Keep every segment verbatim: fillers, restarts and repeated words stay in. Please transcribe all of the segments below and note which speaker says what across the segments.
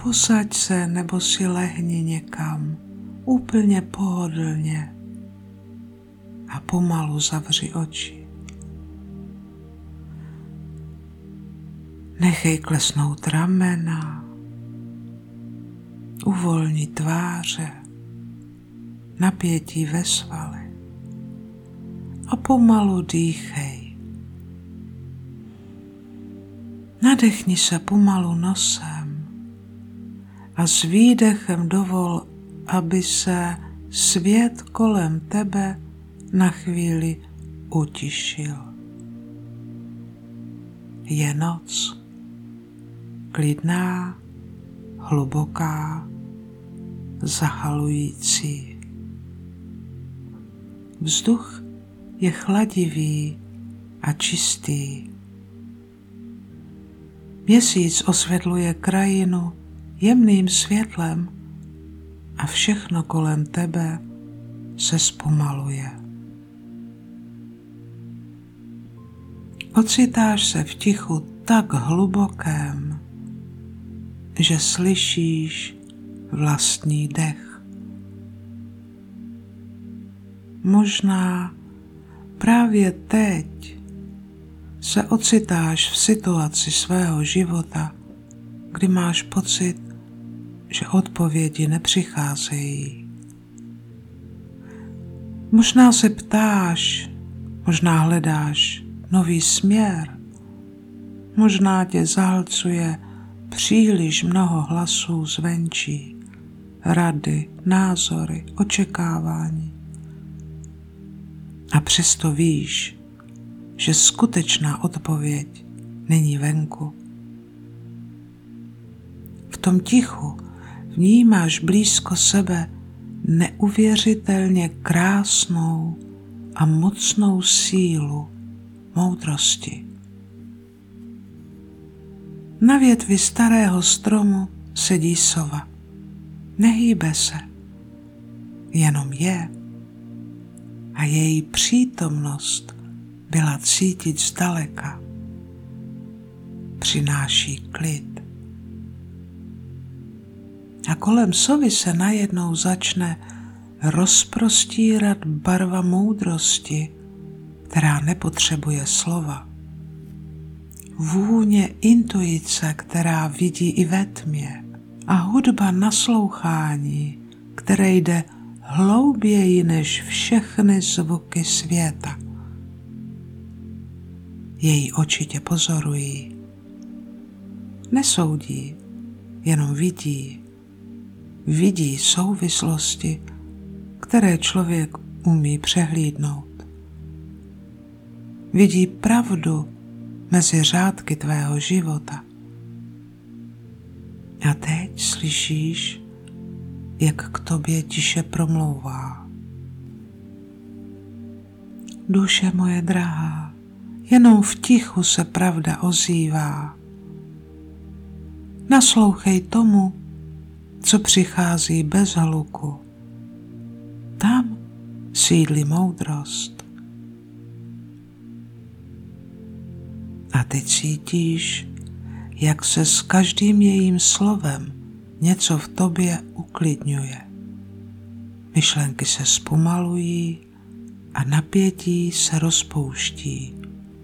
Speaker 1: Posaď se nebo si lehni někam, úplně pohodlně a pomalu zavři oči. Nechej klesnout ramena, uvolni tváře, napětí ve svalech a pomalu dýchej. Nadechni se pomalu nosem a s výdechem dovol, aby se svět kolem tebe na chvíli utišil. Je noc, klidná, hluboká, zahalující. Vzduch je chladivý a čistý. Měsíc osvětluje krajinu jemným světlem a všechno kolem tebe se zpomaluje. Ocitáš se v tichu tak hlubokém, že slyšíš vlastní dech. Možná právě teď se ocitáš v situaci svého života, kdy máš pocit, že odpovědi nepřicházejí. Možná se ptáš, možná hledáš nový směr, možná tě zahlcuje příliš mnoho hlasů zvenčí, rady, názory, očekávání. A přesto víš, že skutečná odpověď není venku. V tom tichu vnímáš blízko sebe neuvěřitelně krásnou a mocnou sílu moudrosti. Na větvi starého stromu sedí sova. Nehýbe se, jenom je. A její přítomnost byla cítit zdaleka. Přináší klid. A kolem sovy se najednou začne rozprostírat barva moudrosti, která nepotřebuje slova. Vůně intuice, která vidí i ve tmě, a hudba naslouchání, které jde hlouběji než všechny zvuky světa. Její oči tě pozorují. Nesoudí, jenom vidí. Vidí souvislosti, které člověk umí přehlídnout. Vidí pravdu mezi řádky tvého života. A teď slyšíš, jak k tobě tiše promlouvá. Duše moje drahá, jenom v tichu se pravda ozývá. Naslouchej tomu, co přichází bez hluku. Tam sídlí moudrost. A ty cítíš, jak se s každým jejím slovem něco v tobě uklidňuje. Myšlenky se zpomalují a napětí se rozpouští.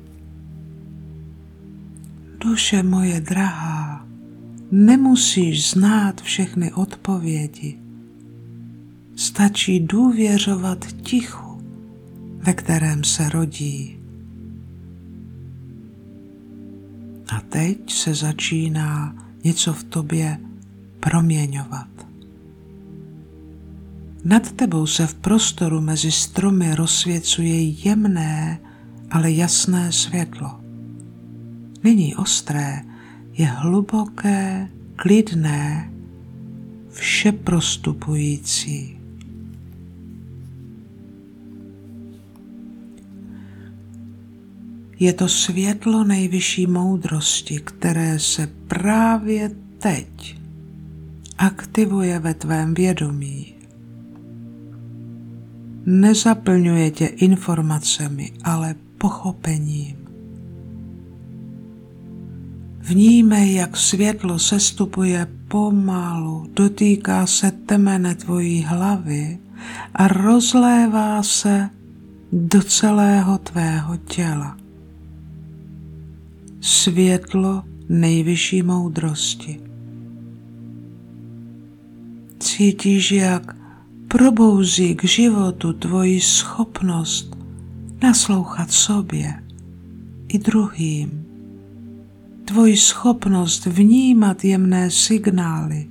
Speaker 1: Duše moje drahá, nemusíš znát všechny odpovědi. Stačí důvěřovat tichu, ve kterém se rodí. A teď se začíná něco v tobě proměňovat. Nad tebou se v prostoru mezi stromy rozsvěcuje jemné, ale jasné světlo. Není ostré, je hluboké, klidné, všeprostupující. Je to světlo nejvyšší moudrosti, které se právě teď aktivuje ve tvém vědomí. Nezaplňuje tě informacemi, ale pochopením. Vnímej, jak světlo sestupuje pomalu, dotýká se temene tvojí hlavy a rozlévá se do celého tvého těla. Světlo nejvyšší moudrosti. Cítíš, jak probouzí k životu tvoji schopnost naslouchat sobě i druhým. Tvoji schopnost vnímat jemné signály.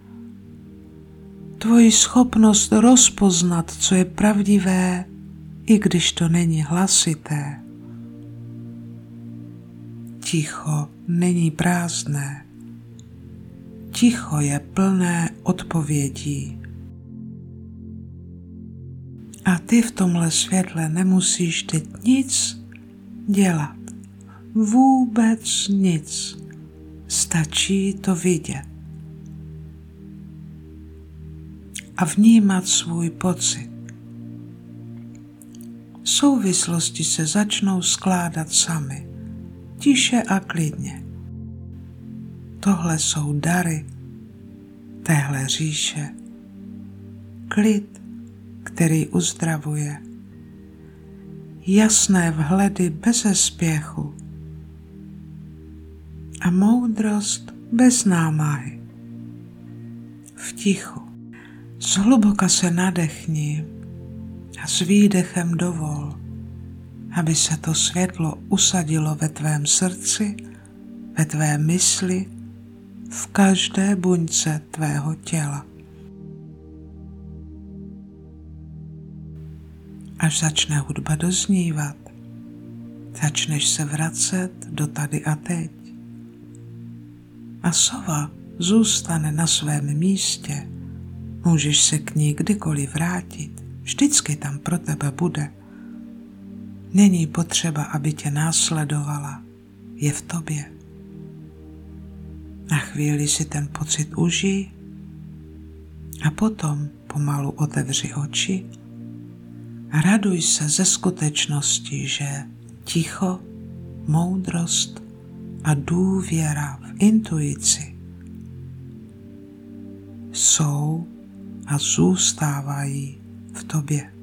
Speaker 1: Tvoji schopnost rozpoznat, co je pravdivé, i když to není hlasité. Ticho není prázdné. Ticho je plné odpovědí. A ty v tomhle světle nemusíš teď nic dělat. Vůbec nic. Stačí to vidět. A vnímat svůj pocit. Souvislosti se začnou skládat samy. Tiše a klidně. Tohle jsou dary téhle říše. Klid, který uzdravuje. Jasné vhledy bez spěchu. A moudrost bez námahy. V tichu. Zhluboka se nadechni a s výdechem dovol, aby se to světlo usadilo ve tvém srdci, ve tvé mysli, v každé buňce tvého těla. Až začne hudba doznívat, začneš se vracet do tady a teď. A sova zůstane na svém místě. Můžeš se k ní kdykoliv vrátit. Vždycky tam pro tebe bude. Není potřeba, aby tě následovala. Je v tobě. Na chvíli si ten pocit užij a potom pomalu otevři oči a raduj se ze skutečnosti, že ticho, moudrost a důvěra v intuici jsou a zůstávají v tobě.